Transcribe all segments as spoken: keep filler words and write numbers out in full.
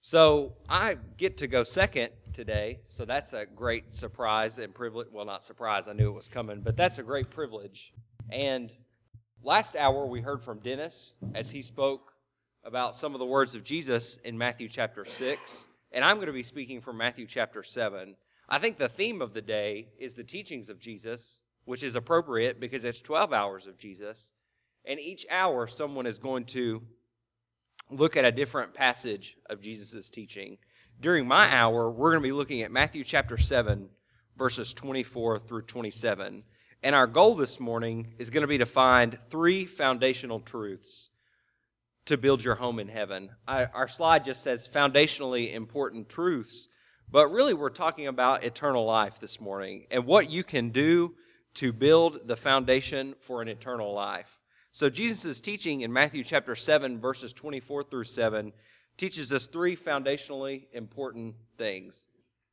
So I get to go second today, so that's a great surprise and privilege. Well, not surprise, I knew it was coming, but that's a great privilege. And last hour we heard from Dennis as he spoke about some of the words of Jesus in Matthew chapter six, and I'm going to be speaking from Matthew chapter seven. I think the theme of the day is the teachings of Jesus, which is appropriate because it's twelve hours of Jesus, and each hour someone is going to look at a different passage of Jesus' teaching. During my hour, we're going to be looking at Matthew chapter seven, verses twenty-four through twenty-seven. And our goal this morning is going to be to find three foundational truths to build your home in heaven. I, our slide just says foundationally important truths, but really we're talking about eternal life this morning and what you can do to build the foundation for an eternal life. So Jesus' teaching in Matthew chapter seven, verses twenty-four through seven, teaches us three foundationally important things.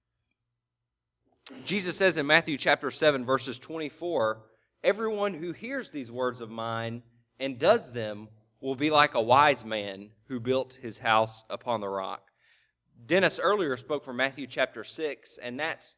Jesus says in Matthew chapter seven, verses twenty-four, "Everyone who hears these words of mine and does them will be like a wise man who built his house upon the rock." Dennis earlier spoke from Matthew chapter six, and that's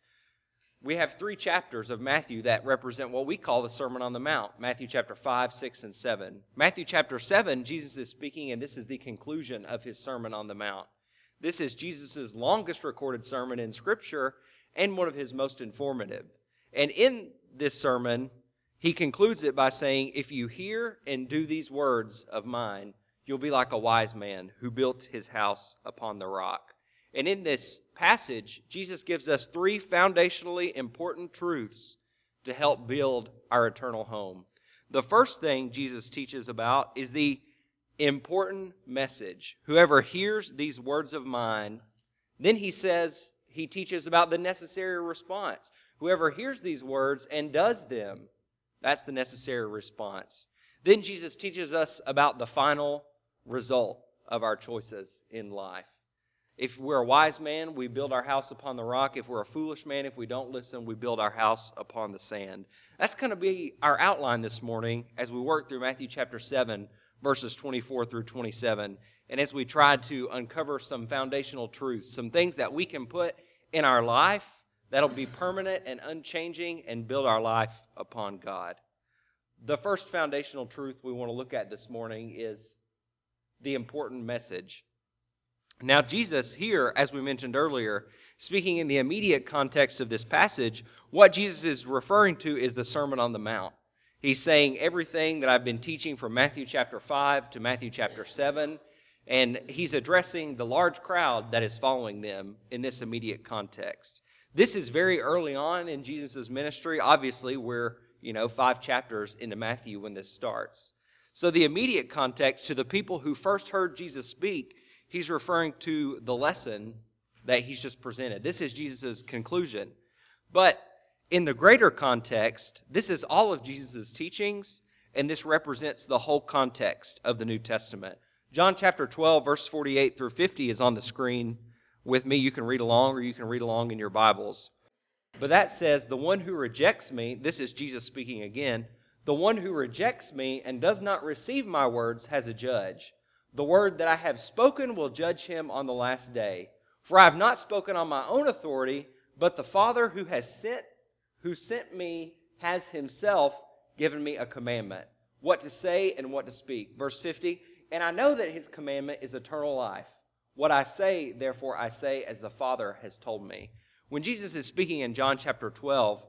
we have three chapters of Matthew that represent what we call the Sermon on the Mount, Matthew chapter five, six, and seven. Matthew chapter seven, Jesus is speaking, and this is the conclusion of his Sermon on the Mount. This is Jesus' longest recorded sermon in Scripture and one of his most informative. And in this sermon, he concludes it by saying, "If you hear and do these words of mine, you'll be like a wise man who built his house upon the rock." And in this passage, Jesus gives us three foundationally important truths to help build our eternal home. The first thing Jesus teaches about is the important message. Whoever hears these words of mine, then he says, he teaches about the necessary response. Whoever hears these words and does them, that's the necessary response. Then Jesus teaches us about the final result of our choices in life. If we're a wise man, we build our house upon the rock. If we're a foolish man, if we don't listen, we build our house upon the sand. That's going to be our outline this morning as we work through Matthew chapter seven, verses twenty-four through twenty-seven. And as we try to uncover some foundational truths, some things that we can put in our life that'll be permanent and unchanging and build our life upon God. The first foundational truth we want to look at this morning is the important message. Now, Jesus here, as we mentioned earlier, speaking in the immediate context of this passage, what Jesus is referring to is the Sermon on the Mount. He's saying everything that I've been teaching from Matthew chapter five to Matthew chapter seven, and he's addressing the large crowd that is following them in this immediate context. This is very early on in Jesus' ministry. Obviously, we're, you know, five chapters into Matthew when this starts. So the immediate context to the people who first heard Jesus speak, he's referring to the lesson that he's just presented. This is Jesus' conclusion. But in the greater context, this is all of Jesus' teachings, and this represents the whole context of the New Testament. John chapter twelve, verse forty-eight through fifty is on the screen with me. You can read along, or you can read along in your Bibles. But that says, "The one who rejects me," this is Jesus speaking again, "the one who rejects me and does not receive my words has a judge. The word that I have spoken will judge him on the last day. For I have not spoken on my own authority, but the Father who has sent, who sent me has himself given me a commandment, what to say and what to speak." Verse fifty, "And I know that his commandment is eternal life. What I say, therefore, I say as the Father has told me." When Jesus is speaking in John chapter twelve,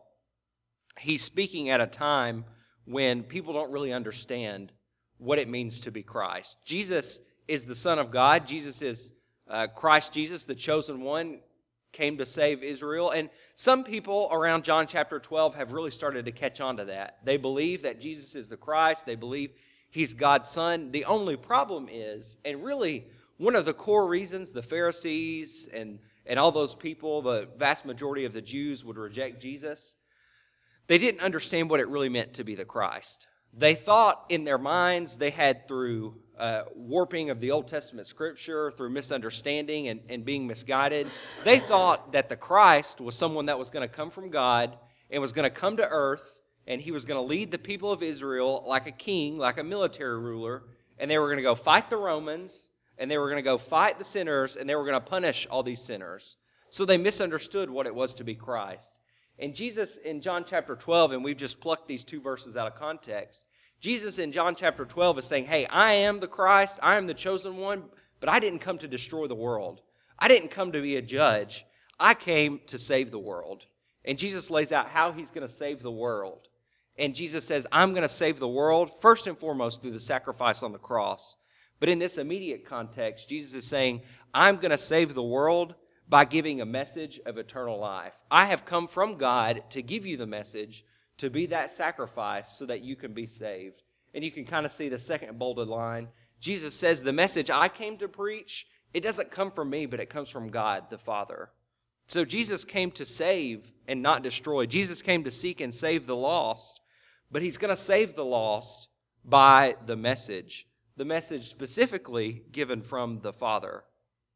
he's speaking at a time when people don't really understand what it means to be Christ. Jesus is the Son of God. Jesus is uh, Christ Jesus, the chosen one, came to save Israel. And some people around John chapter twelve have really started to catch on to that. They believe that Jesus is the Christ. They believe he's God's Son. The only problem is, and really one of the core reasons the Pharisees and, and all those people, the vast majority of the Jews would reject Jesus, they didn't understand what it really meant to be the Christ. They thought in their minds they had, through uh, warping of the Old Testament Scripture, through misunderstanding and, and being misguided, they thought that the Christ was someone that was going to come from God and was going to come to earth, and he was going to lead the people of Israel like a king, like a military ruler, and they were going to go fight the Romans, and they were going to go fight the sinners, and they were going to punish all these sinners. So they misunderstood what it was to be Christ. And Jesus in John chapter twelve, and we've just plucked these two verses out of context, Jesus in John chapter twelve is saying, hey, I am the Christ, I am the chosen one, but I didn't come to destroy the world. I didn't come to be a judge. I came to save the world. And Jesus lays out how he's going to save the world. And Jesus says, I'm going to save the world, first and foremost, through the sacrifice on the cross. But in this immediate context, Jesus is saying, I'm going to save the world by giving a message of eternal life. I have come from God to give you the message, to be that sacrifice so that you can be saved. And you can kind of see the second bolded line. Jesus says, the message I came to preach, it doesn't come from me, but it comes from God, the Father. So Jesus came to save and not destroy. Jesus came to seek and save the lost, but he's going to save the lost by the message, the message specifically given from the Father.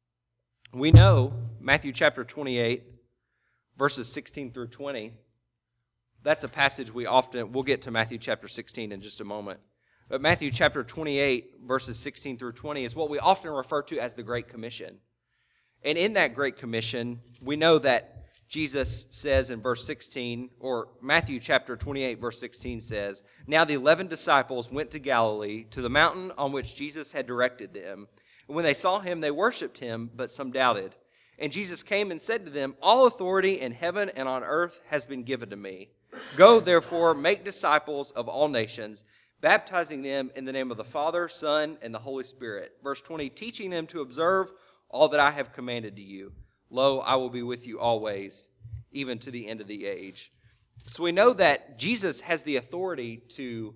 We know Matthew chapter twenty-eight, verses sixteen through twenty. That's a passage we often, we'll get to Matthew chapter sixteen in just a moment. But Matthew chapter twenty-eight, verses sixteen through twenty is what we often refer to as the Great Commission. And in that Great Commission, we know that Jesus says in verse sixteen, or Matthew chapter twenty-eight, verse sixteen says, Now the eleven disciples went to Galilee, to the mountain on which Jesus had directed them. And when they saw him, they worshipped him, but some doubted. And Jesus came and said to them, All authority in heaven and on earth has been given to me. Go, therefore, make disciples of all nations, baptizing them in the name of the Father, Son, and the Holy Spirit. Verse twenty, teaching them to observe all that I have commanded to you. Lo, I will be with you always, even to the end of the age. So we know that Jesus has the authority to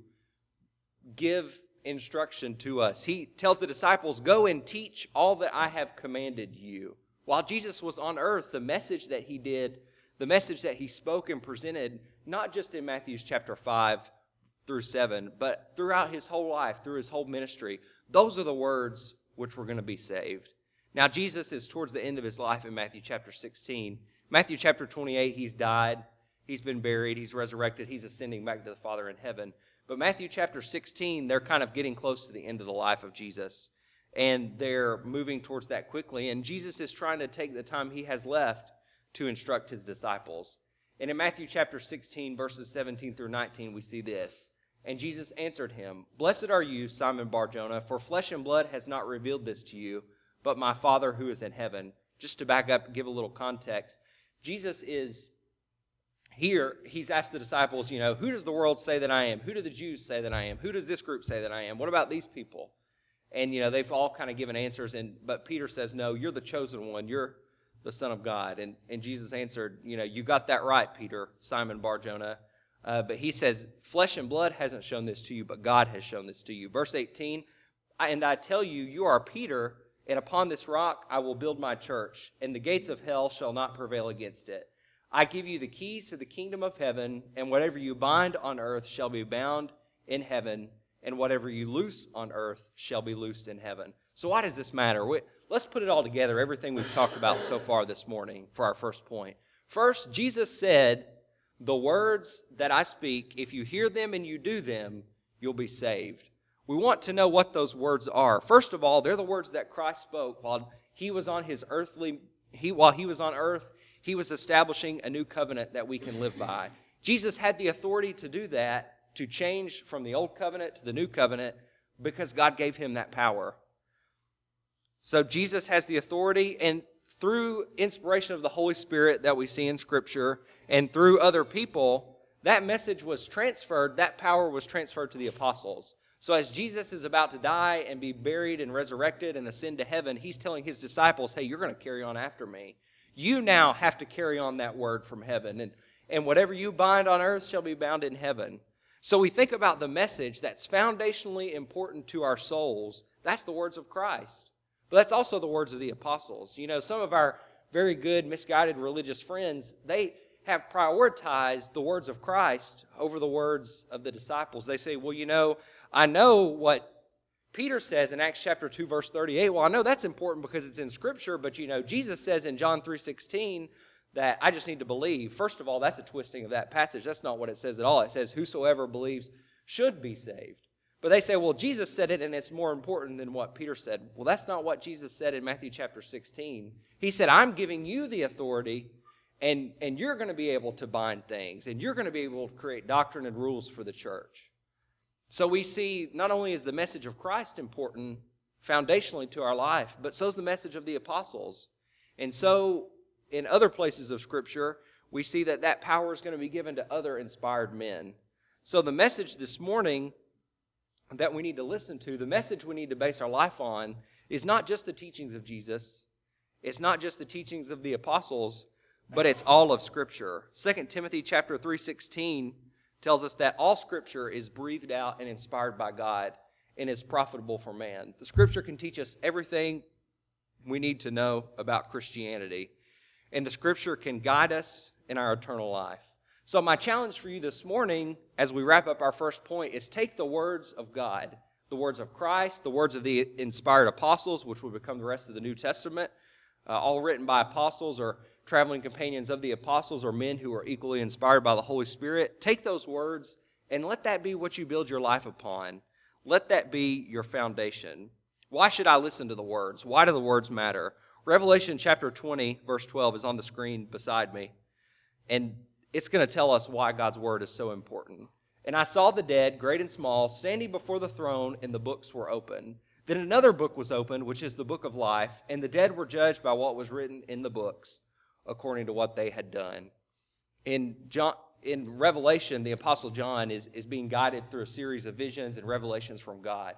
give instruction to us. He tells the disciples, go and teach all that I have commanded you. While Jesus was on earth, the message that he did, the message that he spoke and presented, not just in Matthew chapter five through seven, but throughout his whole life, through his whole ministry, those are the words which were going to be saved. Now, Jesus is towards the end of his life in Matthew chapter sixteen. Matthew chapter twenty-eight, he's died, he's been buried, he's resurrected, he's ascending back to the Father in heaven. But Matthew chapter sixteen, they're kind of getting close to the end of the life of Jesus. And they're moving towards that quickly. And Jesus is trying to take the time he has left to instruct his disciples. And in Matthew chapter sixteen, verses seventeen through nineteen, we see this. And Jesus answered him, Blessed are you, Simon Bar-Jonah, for flesh and blood has not revealed this to you, but my Father who is in heaven. Just to back up and give a little context, Jesus is here, he's asked the disciples, you know, who does the world say that I am? Who do the Jews say that I am? Who does this group say that I am? What about these people? And, you know, they've all kind of given answers, and but Peter says, no, you're the chosen one. You're the Son of God. And, and Jesus answered, you know, you got that right, Peter, Simon Bar-Jonah. Uh, but he says, flesh and blood hasn't shown this to you, but God has shown this to you. Verse eighteen, and I tell you, you are Peter, and upon this rock I will build my church, and the gates of hell shall not prevail against it. I give you the keys to the kingdom of heaven, and whatever you bind on earth shall be bound in heaven, and whatever you loose on earth shall be loosed in heaven. So why does this matter? We, let's put it all together, everything we've talked about so far this morning for our first point. First, Jesus said, the words that I speak, if you hear them and you do them, you'll be saved. We want to know what those words are. First of all, they're the words that Christ spoke while he was on his earthly, he while he was on earth, he was establishing a new covenant that we can live by. Jesus had the authority to do that, to change from the old covenant to the new covenant, because God gave him that power. So Jesus has the authority, and through inspiration of the Holy Spirit that we see in Scripture, and through other people, that message was transferred, that power was transferred to the apostles. So as Jesus is about to die and be buried and resurrected and ascend to heaven, he's telling his disciples, hey, you're going to carry on after me. You now have to carry on that word from heaven. And, and whatever you bind on earth shall be bound in heaven. So we think about the message that's foundationally important to our souls. That's the words of Christ. But that's also the words of the apostles. You know, some of our very good, misguided religious friends, they have prioritized the words of Christ over the words of the disciples. They say, well, you know, I know what Peter says in Acts chapter two, verse thirty-eight. Well, I know that's important because it's in Scripture, but, you know, Jesus says in John three sixteen that I just need to believe. First of all, that's a twisting of that passage. That's not what it says at all. It says, whosoever believes should be saved. But they say, well, Jesus said it, and it's more important than what Peter said. Well, that's not what Jesus said in Matthew chapter sixteen. He said, I'm giving you the authority, and, and you're going to be able to bind things, and you're going to be able to create doctrine and rules for the church. So we see not only is the message of Christ important foundationally to our life, but so is the message of the apostles. And so in other places of Scripture, we see that that power is going to be given to other inspired men. So the message this morning that we need to listen to, the message we need to base our life on, is not just the teachings of Jesus. It's not just the teachings of the apostles, but it's all of Scripture. Second Timothy chapter three sixteen tells us that all Scripture is breathed out and inspired by God and is profitable for man. The Scripture can teach us everything we need to know about Christianity, and the Scripture can guide us in our eternal life. So my challenge for you this morning, as we wrap up our first point, is take the words of God, the words of Christ, the words of the inspired apostles, which will become the rest of the New Testament, uh, all written by apostles or traveling companions of the apostles or men who are equally inspired by the Holy Spirit. Take those words and let that be what you build your life upon. Let that be your foundation. Why should I listen to the words? Why do the words matter? Revelation chapter twenty, verse twelve is on the screen beside me. And it's going to tell us why God's word is so important. And I saw the dead, great and small, standing before the throne, and the books were opened. Then another book was opened, which is the book of life, and the dead were judged by what was written in the books, according to what they had done. In John, in Revelation, the Apostle John is, is being guided through a series of visions and revelations from God.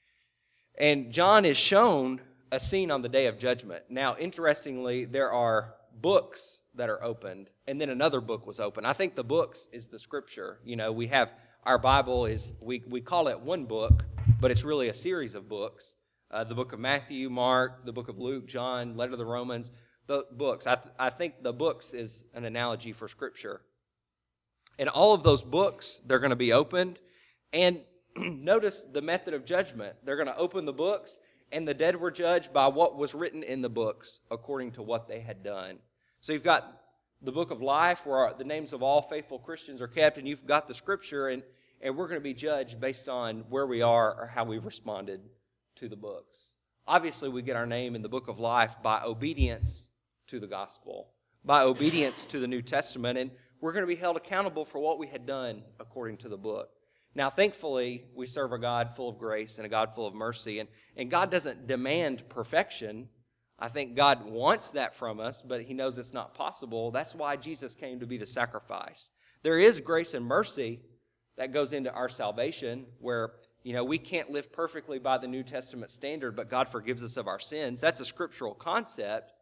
And John is shown a scene on the day of judgment. Now, interestingly, there are books that are opened, and then another book was opened. I think the books is the Scripture. You know, we have, our Bible is, we, we call it one book, but it's really a series of books. Uh, the book of Matthew, Mark, the book of Luke, John, letter to the Romans, the books. I, th- I think the books is an analogy for Scripture. And all of those books, they're going to be opened. And notice the method of judgment. They're going to open the books, and the dead were judged by what was written in the books, according to what they had done. So you've got the book of life, where the names of all faithful Christians are kept, and you've got the Scripture, and, and we're going to be judged based on where we are or how we've responded to the books. Obviously, we get our name in the book of life by obedience to the gospel, by obedience to the New Testament, and we're going to be held accountable for what we had done according to the book. Now, thankfully, we serve a God full of grace and a God full of mercy, and, and God doesn't demand perfection. I think God wants that from us, but He knows it's not possible. That's why Jesus came to be the sacrifice. There is grace and mercy that goes into our salvation, where, you know, we can't live perfectly by the New Testament standard, but God forgives us of our sins. That's a scriptural concept,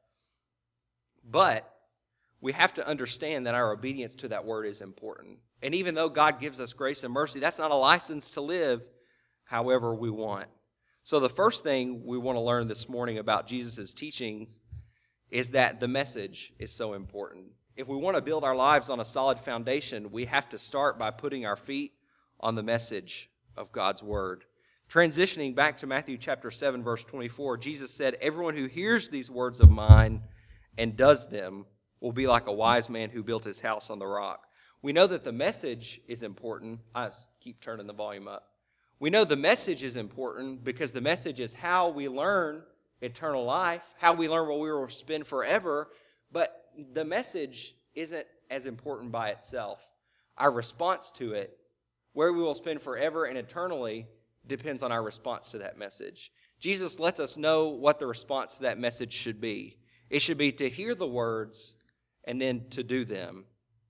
but we have to understand that our obedience to that word is important. And even though God gives us grace and mercy, that's not a license to live however we want. So the first thing we want to learn this morning about Jesus' teaching is that the message is so important. If we want to build our lives on a solid foundation, we have to start by putting our feet on the message of God's word. Transitioning back to Matthew chapter seven, verse twenty-four, Jesus said, "Everyone who hears these words of mine and does them will be like a wise man who built his house on the rock." We know that the message is important. I keep turning the volume up. We know the message is important because the message is how we learn eternal life, how we learn what we will spend forever, but the message isn't as important by itself. Our response to it, where we will spend forever and eternally, depends on our response to that message. Jesus lets us know what the response to that message should be. It should be to hear the words and then to do them.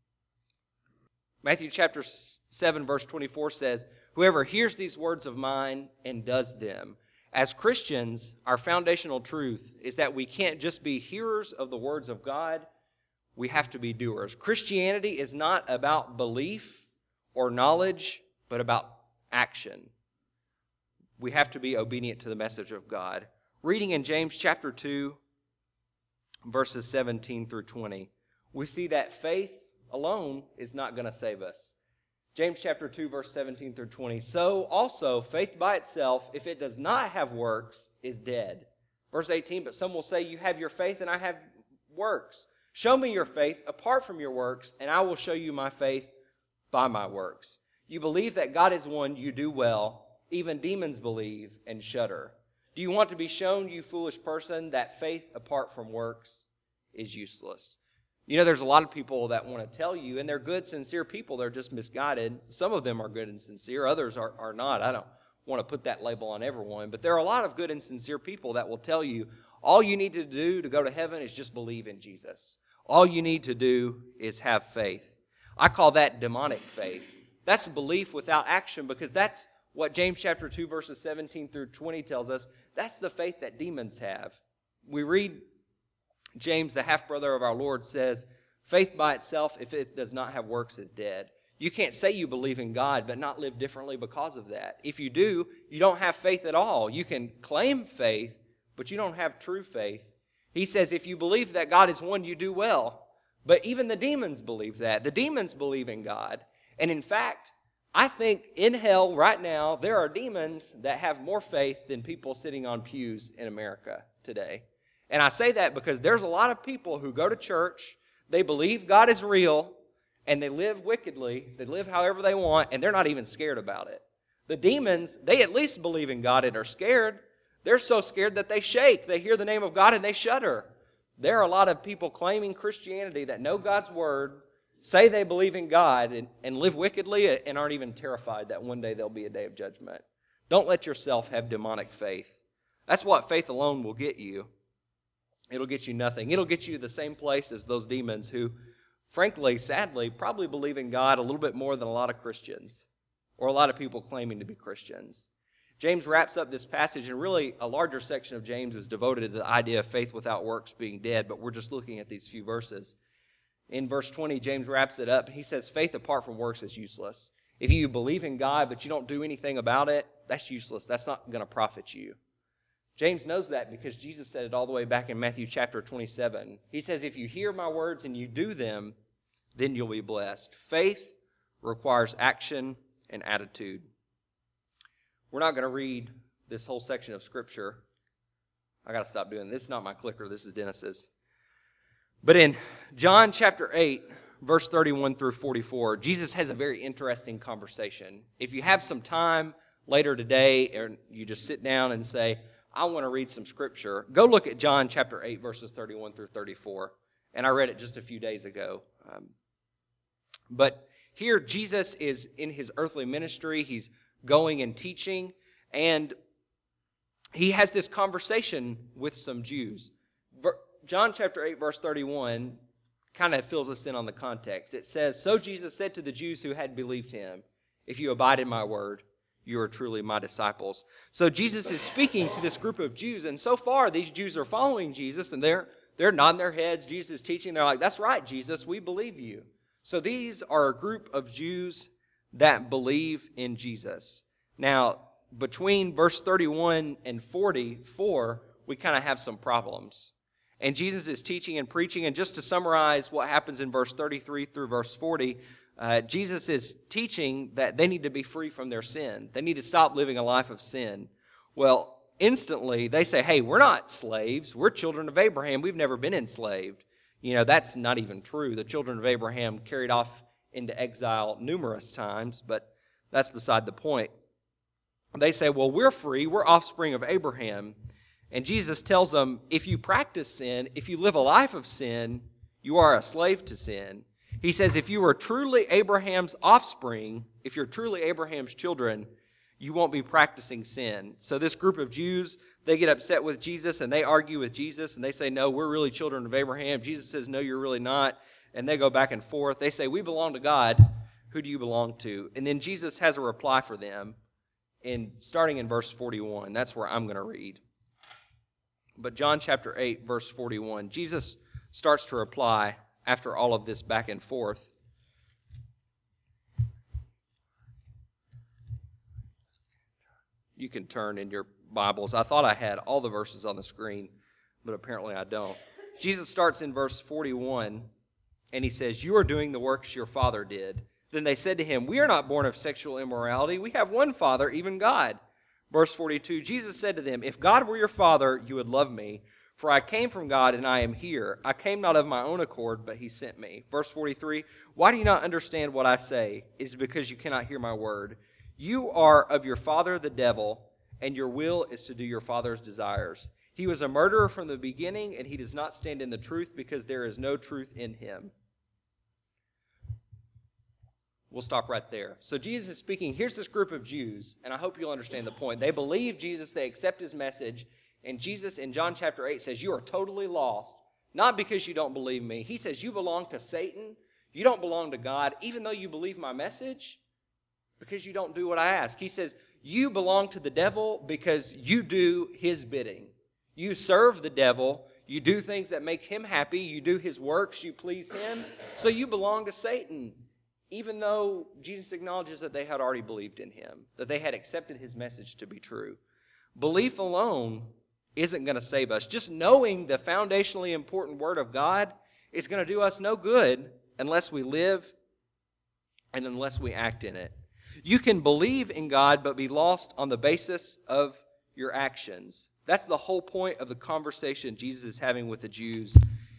Matthew chapter seven, verse twenty-four says, "Whoever hears these words of mine and does them." As Christians, our foundational truth is that we can't just be hearers of the words of God, we have to be doers. Christianity is not about belief or knowledge, but about action. We have to be obedient to the message of God. Reading in James chapter two, verses seventeen through twenty, we see that faith alone is not going to save us. James chapter two, verse seventeen through twenty. "So also faith by itself, if it does not have works, is dead." Verse eighteen, "But some will say, you have your faith and I have works. Show me your faith apart from your works, and I will show you my faith by my works. You believe that God is one, you do well. Even demons believe and shudder. Do you want to be shown, you foolish person, that faith apart from works is useless? You know, there's a lot of people that want to tell you, and they're good, sincere people. They're just misguided. Some of them are good and sincere. Others are, are not. I don't want to put that label on everyone. But there are a lot of good and sincere people that will tell you, all you need to do to go to heaven is just believe in Jesus. All you need to do is have faith. I call that demonic faith. That's belief without action, because that's what James chapter two, verses seventeen through twenty tells us. That's the faith that demons have. We read James, the half-brother of our Lord, says, faith by itself, if it does not have works, is dead. You can't say you believe in God but not live differently because of that. If you do, you don't have faith at all. You can claim faith, but you don't have true faith. He says if you believe that God is one, you do well. But even the demons believe that. The demons believe in God. And in fact, I think in hell right now, there are demons that have more faith than people sitting on pews in America today. And I say that because there's a lot of people who go to church, they believe God is real, and they live wickedly, they live however they want, and they're not even scared about it. The demons, they at least believe in God and are scared. They're so scared that they shake. They hear the name of God and they shudder. There are a lot of people claiming Christianity that know God's word, say they believe in God, and, and live wickedly and aren't even terrified that one day there'll be a day of judgment. Don't let yourself have demonic faith. That's what faith alone will get you. It'll get you nothing. It'll get you the same place as those demons who, frankly, sadly, probably believe in God a little bit more than a lot of Christians, or a lot of people claiming to be Christians. James wraps up this passage, and really a larger section of James is devoted to the idea of faith without works being dead, but we're just looking at these few verses. In verse twenty, James wraps it up. He says, faith apart from works is useless. If you believe in God, but you don't do anything about it, that's useless. That's not going to profit you. James knows that because Jesus said it all the way back in Matthew chapter twenty-seven. He says, if you hear my words and you do them, then you'll be blessed. Faith requires action and attitude. We're not going to read this whole section of Scripture. I got to stop doing this. This is not my clicker. This is Dennis's. But in John chapter eight, verse thirty-one through forty-four, Jesus has a very interesting conversation. If you have some time later today, or you just sit down and say, I want to read some Scripture, go look at John chapter eight, verses thirty-one through thirty-four. And I read it just a few days ago. Um, but here, Jesus is in his earthly ministry. He's going and teaching, and he has this conversation with some Jews. John chapter eight, verse thirty-one kind of fills us in on the context. It says, so Jesus said to the Jews who had believed him, if you abide in my word, you are truly my disciples. So Jesus is speaking to this group of Jews, and so far these Jews are following Jesus, and they're they're nodding their heads. Jesus is teaching. They're like, that's right, Jesus, we believe you. So these are a group of Jews that believe in Jesus. Now, between verse thirty-one and forty-four, we kind of have some problems. And Jesus is teaching and preaching, and just to summarize what happens in verse thirty-three through verse forty, uh, Jesus is teaching that they need to be free from their sin. They need to stop living a life of sin. Well, instantly they say, hey, we're not slaves. We're children of Abraham. We've never been enslaved. You know, that's not even true. The children of Abraham carried off into exile numerous times, but that's beside the point. They say, well, we're free. We're offspring of Abraham. And Jesus tells them, if you practice sin, if you live a life of sin, you are a slave to sin. He says, if you are truly Abraham's offspring, if you're truly Abraham's children, you won't be practicing sin. So this group of Jews, they get upset with Jesus and they argue with Jesus and they say, no, we're really children of Abraham. Jesus says, no, you're really not. And they go back and forth. They say, we belong to God. Who do you belong to? And then Jesus has a reply for them, in starting in verse forty-one. That's where I'm going to read. But John chapter eight, verse forty-one, Jesus starts to reply after all of this back and forth. You can turn in your Bibles. I thought I had all the verses on the screen, but apparently I don't. Jesus starts in verse forty-one, and he says, you are doing the works your father did. Then they said to him, we are not born of sexual immorality. We have one Father, even God. Verse forty-two, Jesus said to them, if God were your Father, you would love me, for I came from God and I am here. I came not of my own accord, but he sent me. Verse forty-three, why do you not understand what I say? It is because you cannot hear my word. You are of your father the devil, and your will is to do your father's desires. He was a murderer from the beginning, and he does not stand in the truth because there is no truth in him. We'll stop right there. So Jesus is speaking. Here's this group of Jews, and I hope you'll understand the point. They believe Jesus. They accept his message. And Jesus in John chapter eight says, you are totally lost, not because you don't believe me. He says, you belong to Satan. You don't belong to God, even though you believe my message, because you don't do what I ask. He says, you belong to the devil because you do his bidding. You serve the devil. You do things that make him happy. You do his works. You please him. So you belong to Satan. Even though Jesus acknowledges that they had already believed in him, that they had accepted his message to be true. Belief alone isn't going to save us. Just knowing the foundationally important word of God is going to do us no good unless we live and unless we act in it. You can believe in God but be lost on the basis of your actions. That's the whole point of the conversation Jesus is having with the Jews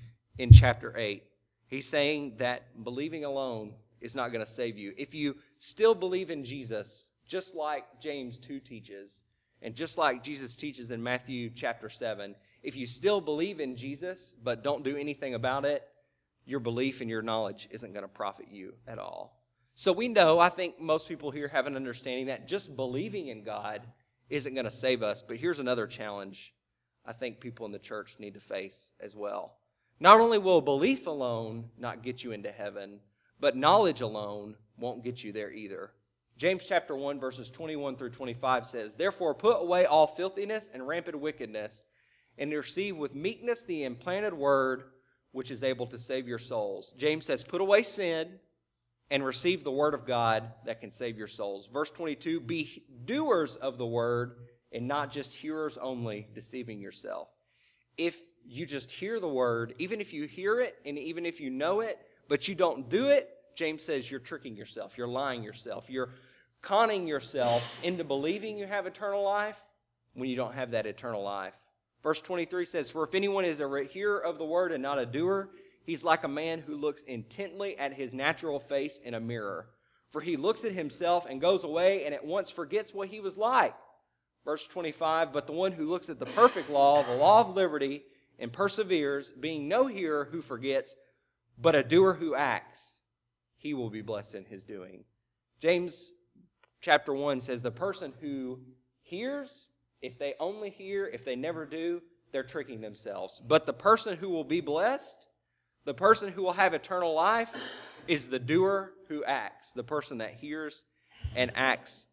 in chapter eight. He's saying that believing alone is not going to save you. If you still believe in Jesus, just like James two teaches, and just like Jesus teaches in Matthew chapter seven, if you still believe in Jesus but don't do anything about it, your belief and your knowledge isn't going to profit you at all. So we know, I think most people here have an understanding that just believing in God isn't going to save us. But here's another challenge I think people in the church need to face as well. Not only will belief alone not get you into heaven, but knowledge alone won't get you there either. James chapter one, verses twenty-one through twenty-five says, therefore put away all filthiness and rampant wickedness, and receive with meekness the implanted word which is able to save your souls. James says, put away sin and receive the word of God that can save your souls. Verse twenty-two, be doers of the word and not just hearers only, deceiving yourself. If you just hear the word, even if you hear it and even if you know it, but you don't do it, James says you're tricking yourself, you're lying yourself, you're conning yourself into believing you have eternal life when you don't have that eternal life. Verse twenty-three says, for if anyone is a hearer of the word and not a doer, he's like a man who looks intently at his natural face in a mirror. For he looks at himself and goes away and at once forgets what he was like. Verse twenty-five, but the one who looks at the perfect law, the law of liberty, and perseveres, being no hearer who forgets, but a doer who acts, he will be blessed in his doing. James chapter one says the person who hears, if they only hear, if they never do, they're tricking themselves. But the person who will be blessed, the person who will have eternal life, is the doer who acts, the person that hears and acts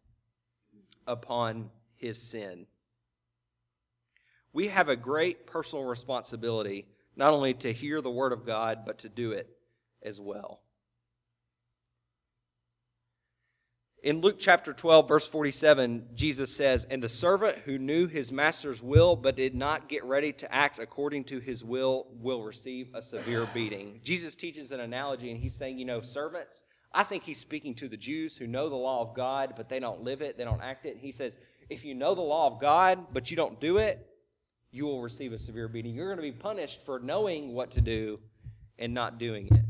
upon his sin. We have a great personal responsibility not only to hear the word of God, but to do it as well. In Luke chapter twelve, verse forty-seven, Jesus says, and the servant who knew his master's will but did not get ready to act according to his will will receive a severe beating. Jesus teaches an analogy, and he's saying, you know, servants, I think he's speaking to the Jews who know the law of God, but they don't live it, they don't act it. He says, if you know the law of God, but you don't do it, you will receive a severe beating. You're going to be punished for knowing what to do and not doing it.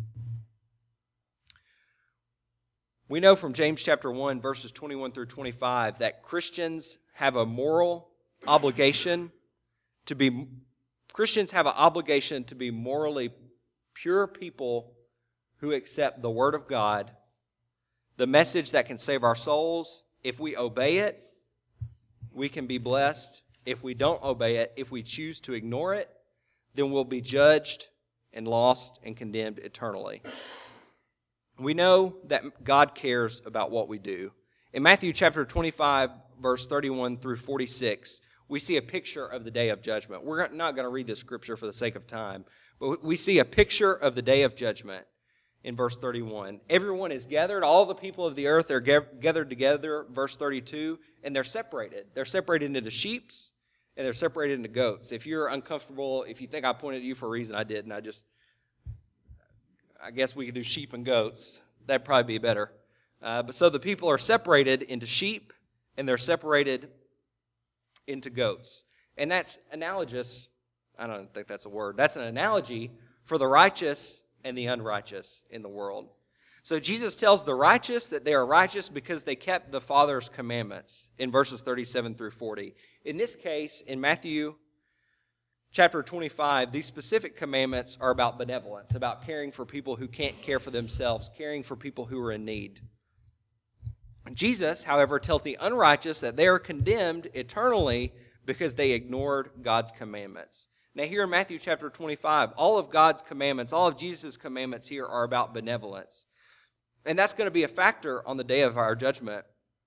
We know from James chapter one, verses twenty-one through twenty-five, that Christians have a moral obligation to be, Christians have an obligation to be morally pure people who accept the Word of God, the message that can save our souls. If we obey it, we can be blessed. If we don't obey it, if we choose to ignore it, then we'll be judged and lost and condemned eternally. We know that God cares about what we do. In Matthew chapter twenty-five, verse thirty-one through forty-six, we see a picture of the day of judgment. We're not going to read this scripture for the sake of time, but we see a picture of the day of judgment in verse thirty-one. Everyone is gathered, all the people of the earth are gathered together, verse thirty-two, and they're separated. They're separated into sheeps, and they're separated into goats. If you're uncomfortable, if you think I pointed at you for a reason, I didn't. I just... I guess we could do sheep and goats. That'd probably be better. Uh, but so the people are separated into sheep, and they're separated into goats. And that's analogous. I don't think that's a word. That's an analogy for the righteous and the unrighteous in the world. So Jesus tells the righteous that they are righteous because they kept the Father's commandments in verses thirty-seven through forty. In this case, in Matthew chapter twenty-five, these specific commandments are about benevolence, about caring for people who can't care for themselves, caring for people who are in need. Jesus, however, tells the unrighteous that they are condemned eternally because they ignored God's commandments. Now here in Matthew chapter twenty-five, all of God's commandments, all of Jesus' commandments here are about benevolence. And that's going to be a factor on the day of our judgment.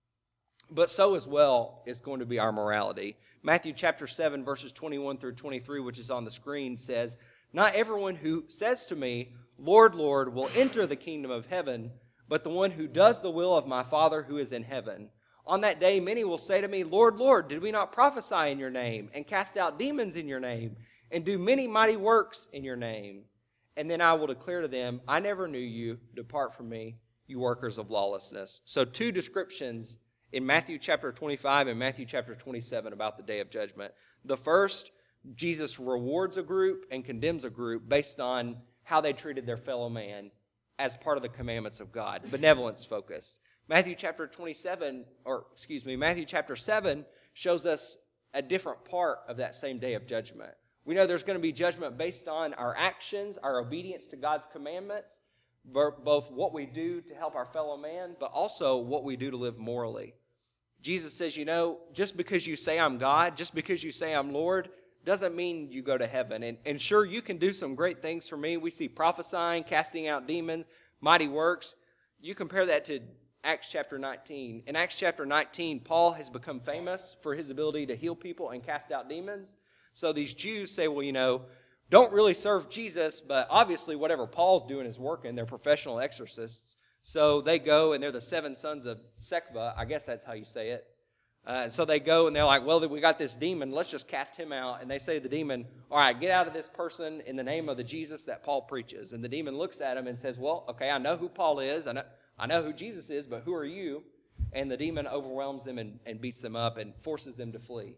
But so as well is going to be our morality. Matthew chapter seven, verses twenty-one through twenty-three, which is on the screen, says, "Not everyone who says to me, 'Lord, Lord,' will enter the kingdom of heaven, but the one who does the will of my Father who is in heaven. On that day many will say to me, 'Lord, Lord, did we not prophesy in your name, and cast out demons in your name, and do many mighty works in your name?' And then I will declare to them, 'I never knew you. Depart from me, you workers of lawlessness.'" So two descriptions in Matthew chapter twenty-five and Matthew chapter twenty-seven about the day of judgment. The first, Jesus rewards a group and condemns a group based on how they treated their fellow man as part of the commandments of God, benevolence focused. Matthew chapter twenty-seven, or excuse me, Matthew chapter seven shows us a different part of that same day of judgment. We know there's going to be judgment based on our actions, our obedience to God's commandments, both what we do to help our fellow man, but also what we do to live morally. Jesus says, you know, just because you say I'm God, just because you say I'm Lord, doesn't mean you go to heaven. And, and sure, you can do some great things for me. We see prophesying, casting out demons, mighty works. You compare that to Acts chapter nineteen. In Acts chapter nineteen, Paul has become famous for his ability to heal people and cast out demons. So these Jews say, well, you know, don't really serve Jesus, but obviously whatever Paul's doing is working. They're professional exorcists. So they go, and they're the seven sons of Sceva. I guess that's how you say it. Uh, so they go, and they're like, well, we got this demon. Let's just cast him out. And they say to the demon, all right, get out of this person in the name of the Jesus that Paul preaches. And the demon looks at him and says, well, okay, I know who Paul is. I know, I know who Jesus is, but who are you? And the demon overwhelms them and, and beats them up and forces them to flee.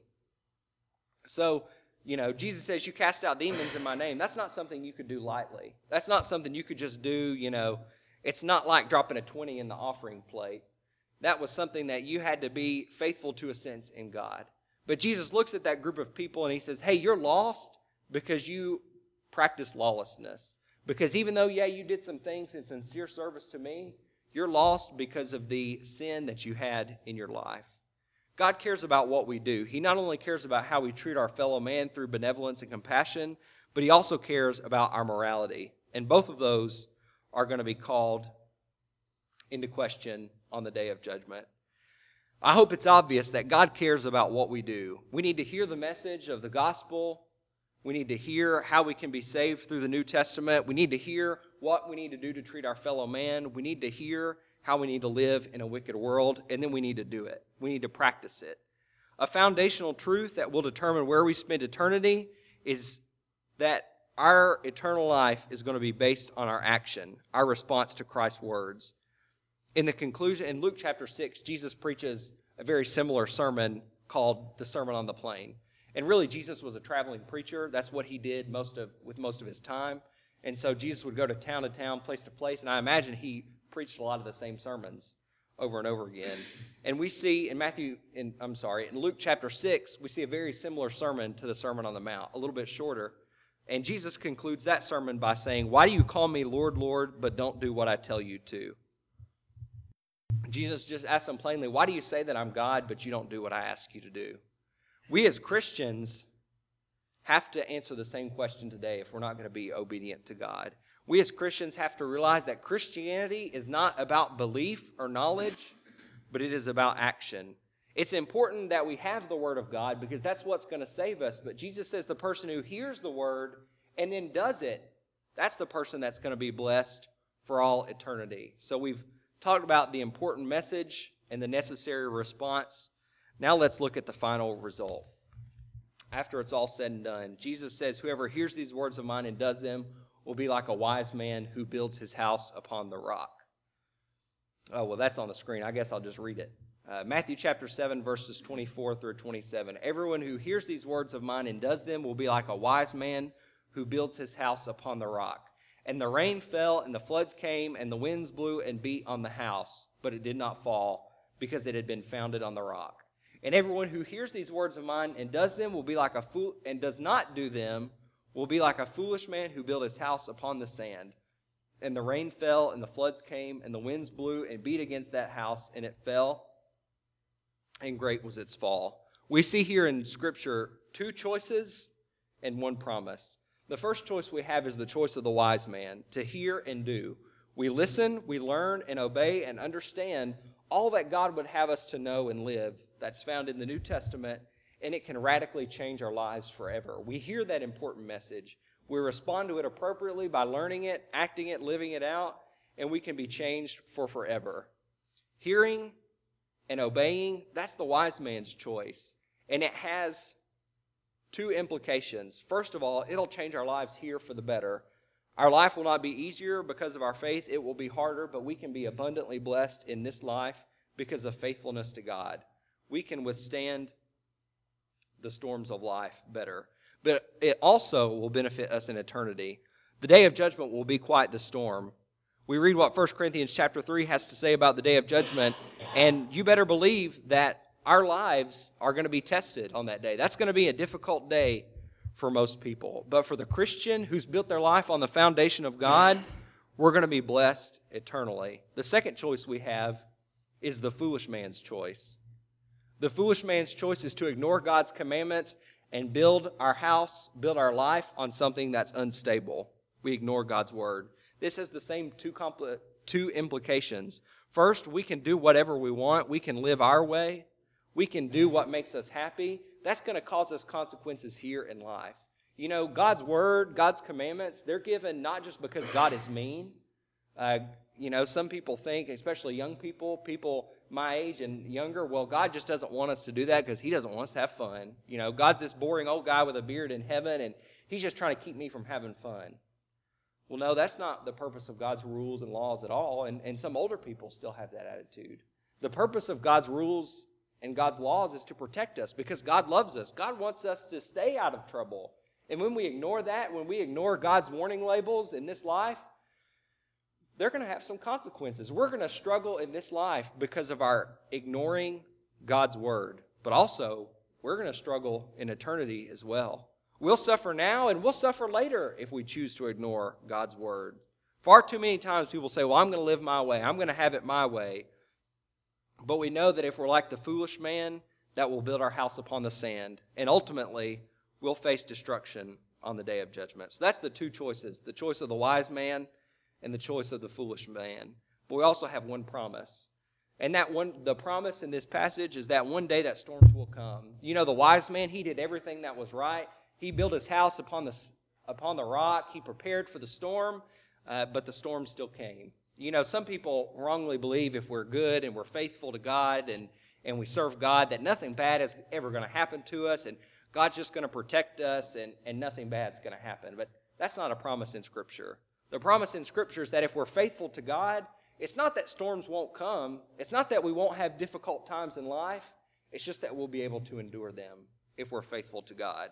So, you know, Jesus says, you cast out demons in my name. That's not something you could do lightly. That's not something you could just do, you know. It's not like dropping a twenty in the offering plate. That was something that you had to be faithful to a sense in God. But Jesus looks at that group of people and he says, hey, you're lost because you practice lawlessness. Because even though, yeah, you did some things in sincere service to me, you're lost because of the sin that you had in your life. God cares about what we do. He not only cares about how we treat our fellow man through benevolence and compassion, but he also cares about our morality. And both of those are going to be called into question on the day of judgment. I hope it's obvious that God cares about what we do. We need to hear the message of the gospel. We need to hear how we can be saved through the New Testament. We need to hear what we need to do to treat our fellow man. We need to hear how we need to live in a wicked world, and then we need to do it. We need to practice it. A foundational truth that will determine where we spend eternity is that our eternal life is going to be based on our action, our response to Christ's words. In the conclusion, in Luke chapter six, Jesus preaches a very similar sermon called the Sermon on the Plain. And really, Jesus was a traveling preacher. That's what he did most of with most of his time. And so Jesus would go to town to town, place to place, and I imagine he preached a lot of the same sermons over and over again. And we see in Matthew, in, I'm sorry, in Luke chapter six, we see a very similar sermon to the Sermon on the Mount, a little bit shorter. And Jesus concludes that sermon by saying, why do you call me Lord, Lord, but don't do what I tell you to? Jesus just asked them plainly, why do you say that I'm God, but you don't do what I ask you to do? We as Christians have to answer the same question today if we're not going to be obedient to God. We as Christians have to realize that Christianity is not about belief or knowledge, but it is about action. It's important that we have the Word of God because that's what's going to save us. But Jesus says the person who hears the Word and then does it, that's the person that's going to be blessed for all eternity. So we've talked about the important message and the necessary response. Now let's look at the final result. After it's all said and done, Jesus says, whoever hears these words of mine and does them will be like a wise man who builds his house upon the rock. Oh, well, that's on the screen. I guess I'll just read it. Uh, Matthew chapter seven, verses twenty-four through twenty-seven. Everyone who hears these words of mine and does them will be like a wise man who builds his house upon the rock. And the rain fell, and the floods came, and the winds blew and beat on the house, but it did not fall, because it had been founded on the rock. And everyone who hears these words of mine and does them will be like a fool, and does not do them will be like a foolish man who built his house upon the sand. And the rain fell, and the floods came, and the winds blew and beat against that house, and it fell, and great was its fall. We see here in Scripture two choices and one promise. The first choice we have is the choice of the wise man, to hear and do. We listen, we learn, and obey and understand all that God would have us to know and live. That's found in the New Testament, and it can radically change our lives forever. We hear that important message. We respond to it appropriately by learning it, acting it, living it out, and we can be changed for forever. Hearing and obeying, that's the wise man's choice, and it has two implications. First of all, it'll change our lives here for the better. Our life will not be easier because of our faith. It will be harder, but we can be abundantly blessed in this life because of faithfulness to God. We can withstand the storms of life better. But it also will benefit us in eternity. The day of judgment will be quite the storm. We read what First Corinthians chapter three has to say about the day of judgment, and you better believe that our lives are going to be tested on that day. That's going to be a difficult day for most people. But for the Christian who's built their life on the foundation of God, we're going to be blessed eternally. The second choice we have is the foolish man's choice. The foolish man's choice is to ignore God's commandments and build our house, build our life on something that's unstable. We ignore God's word. This has the same two, compl- two implications. First, we can do whatever we want. We can live our way. We can do what makes us happy. That's going to cause us consequences here in life. You know, God's word, God's commandments, they're given not just because God is mean. Uh, you know, some people think, especially young people, people my age and younger, well, God just doesn't want us to do that because he doesn't want us to have fun. You know, God's this boring old guy with a beard in heaven, and he's just trying to keep me from having fun. Well, no, that's not the purpose of God's rules and laws at all, and, and some older people still have that attitude. The purpose of God's rules and God's laws is to protect us because God loves us. God wants us to stay out of trouble. And when we ignore that, when we ignore God's warning labels in this life, they're going to have some consequences. We're going to struggle in this life because of our ignoring God's word. But also, we're going to struggle in eternity as well. We'll suffer now and we'll suffer later if we choose to ignore God's word. Far too many times people say, well, I'm going to live my way. I'm going to have it my way. But we know that if we're like the foolish man, that will build our house upon the sand. And ultimately, we'll face destruction on the day of judgment. So that's the two choices, the choice of the wise man and the choice of the foolish man. But we also have one promise. And that one, the promise in this passage is that one day that storms will come. You know, the wise man, he did everything that was right. He built his house upon the, upon the rock. He prepared for the storm, uh, but the storm still came. You know, some people wrongly believe if we're good and we're faithful to God and, and we serve God, that nothing bad is ever going to happen to us and God's just going to protect us and, and nothing bad's going to happen. But that's not a promise in Scripture. The promise in Scripture is that if we're faithful to God, it's not that storms won't come. It's not that we won't have difficult times in life. It's just that we'll be able to endure them if we're faithful to God.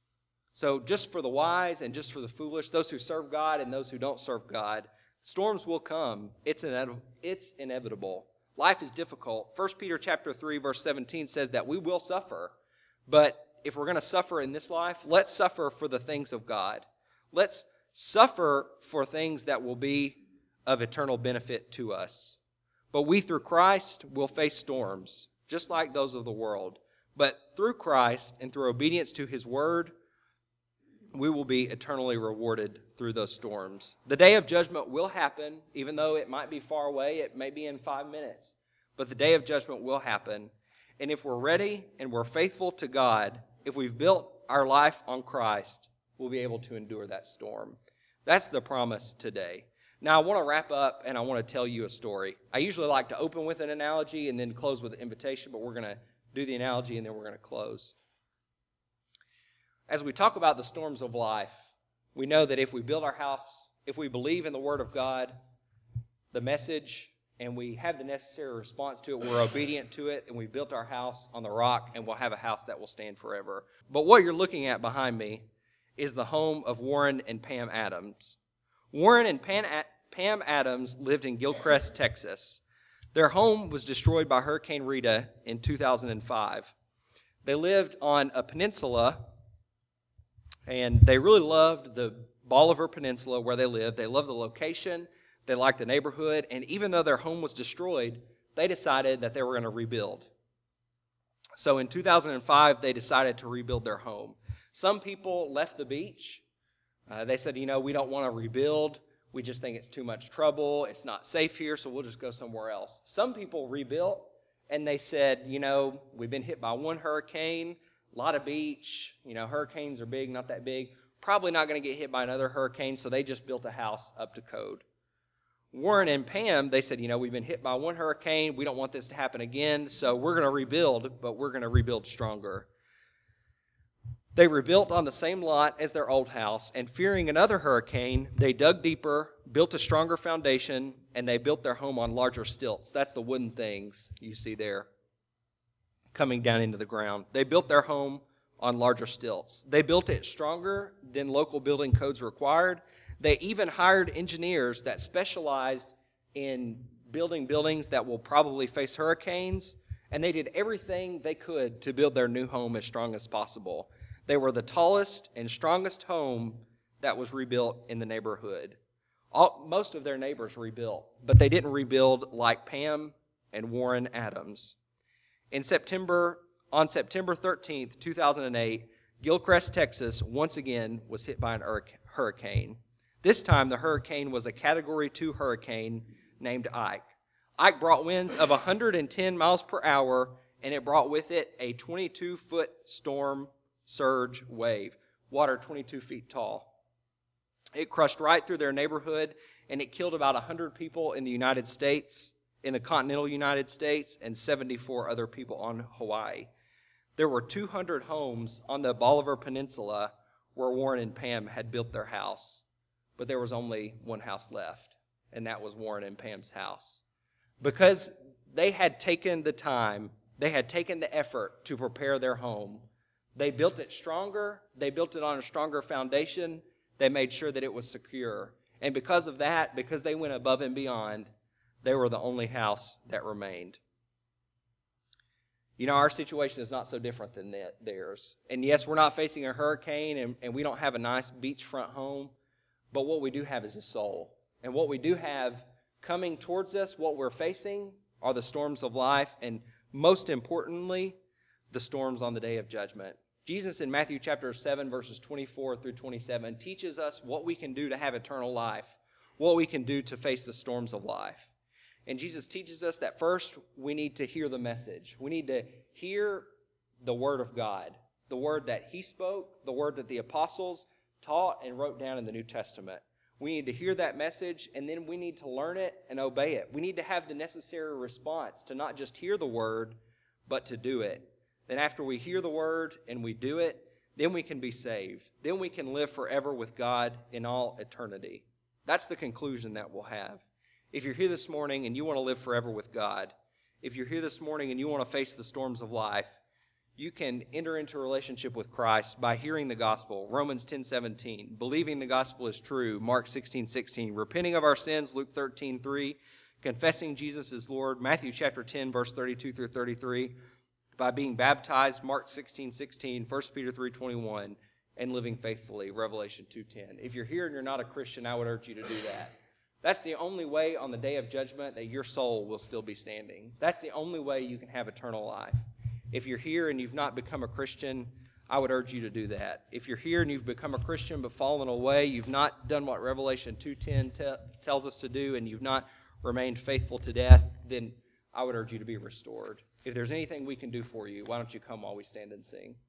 So just for the wise and just for the foolish, those who serve God and those who don't serve God, storms will come. It's inevitable. It's inevitable. Life is difficult. First Peter chapter three, verse seventeen says that we will suffer. But if we're going to suffer in this life, let's suffer for the things of God. Let's suffer for things that will be of eternal benefit to us. But we, through Christ, will face storms, just like those of the world. But through Christ and through obedience to His Word, we will be eternally rewarded through those storms. The day of judgment will happen, even though it might be far away. It may be in five minutes. But the day of judgment will happen. And if we're ready and we're faithful to God, if we've built our life on Christ, we'll be able to endure that storm. That's the promise today. Now, I want to wrap up and I want to tell you a story. I usually like to open with an analogy and then close with an invitation, but we're going to do the analogy and then we're going to close. As we talk about the storms of life, we know that if we build our house, if we believe in the Word of God, the message, and we have the necessary response to it, we're obedient to it, and we built our house on the rock, and we'll have a house that will stand forever. But what you're looking at behind me is the home of Warren and Pam Adams. Warren and Pan, Pam Adams lived in Gilcrest, Texas. Their home was destroyed by Hurricane Rita in two thousand five. They lived on a peninsula, and they really loved the Bolivar Peninsula where they lived. They loved the location, they liked the neighborhood, and even though their home was destroyed, they decided that they were going to rebuild. So in two thousand five, they decided to rebuild their home. Some people left the beach. Uh, they said, you know, we don't want to rebuild. We just think it's too much trouble. It's not safe here, so we'll just go somewhere else. Some people rebuilt, and they said, you know, we've been hit by one hurricane, a lot of beach. You know, hurricanes are big, not that big. Probably not going to get hit by another hurricane, so they just built a house up to code. Warren and Pam, they said, you know, we've been hit by one hurricane. We don't want this to happen again, so we're going to rebuild, but we're going to rebuild stronger. They rebuilt on the same lot as their old house, and fearing another hurricane, they dug deeper, built a stronger foundation, and they built their home on larger stilts. That's the wooden things you see there coming down into the ground. They built their home on larger stilts. They built it stronger than local building codes required. They even hired engineers that specialized in building buildings that will probably face hurricanes, and they did everything they could to build their new home as strong as possible. They were the tallest and strongest home that was rebuilt in the neighborhood. All, most of their neighbors rebuilt, but they didn't rebuild like Pam and Warren Adams. In September, on September thirteenth, two thousand eight, Gilcrest, Texas, once again was hit by an hurricane. This time, the hurricane was a Category two hurricane named Ike. Ike brought winds of one hundred ten miles per hour, and it brought with it a twenty-two foot storm surge wave, water twenty-two feet tall. It crushed right through their neighborhood, and it killed about one hundred people in the United States, in the continental United States, and seventy-four other people on Hawaii. There were two hundred homes on the Bolivar Peninsula where Warren and Pam had built their house, but there was only one house left, and that was Warren and Pam's house. Because they had taken the time, they had taken the effort to prepare their home, they built it stronger, they built it on a stronger foundation, they made sure that it was secure. And because of that, because they went above and beyond, they were the only house that remained. You know, our situation is not so different than theirs. And yes, we're not facing a hurricane, and, and we don't have a nice beachfront home, but what we do have is a soul. And what we do have coming towards us, what we're facing, are the storms of life, and most importantly, the storms on the day of judgment. Jesus in Matthew chapter seven, verses twenty-four through twenty-seven, teaches us what we can do to have eternal life, what we can do to face the storms of life. And Jesus teaches us that first we need to hear the message. We need to hear the word of God, the word that he spoke, the word that the apostles taught and wrote down in the New Testament. We need to hear that message, and then we need to learn it and obey it. We need to have the necessary response to not just hear the word, but to do it. Then after we hear the word and we do it, then we can be saved. Then we can live forever with God in all eternity. That's the conclusion that we'll have. If you're here this morning and you want to live forever with God, if you're here this morning and you want to face the storms of life, you can enter into a relationship with Christ by hearing the gospel, Romans ten seventeen, believing the gospel is true, Mark sixteen sixteen, repenting of our sins, Luke thirteen three, confessing Jesus is Lord, Matthew chapter ten, verse thirty-two through thirty-three, by being baptized, Mark sixteen sixteen, First Peter three twenty-one, and living faithfully, Revelation two ten. If you're here and you're not a Christian, I would urge you to do that. That's the only way on the day of judgment that your soul will still be standing. That's the only way you can have eternal life. If you're here and you've not become a Christian, I would urge you to do that. If you're here and you've become a Christian but fallen away, you've not done what Revelation two ten te- tells us to do, and you've not remained faithful to death, then I would urge you to be restored. If there's anything we can do for you, why don't you come while we stand and sing?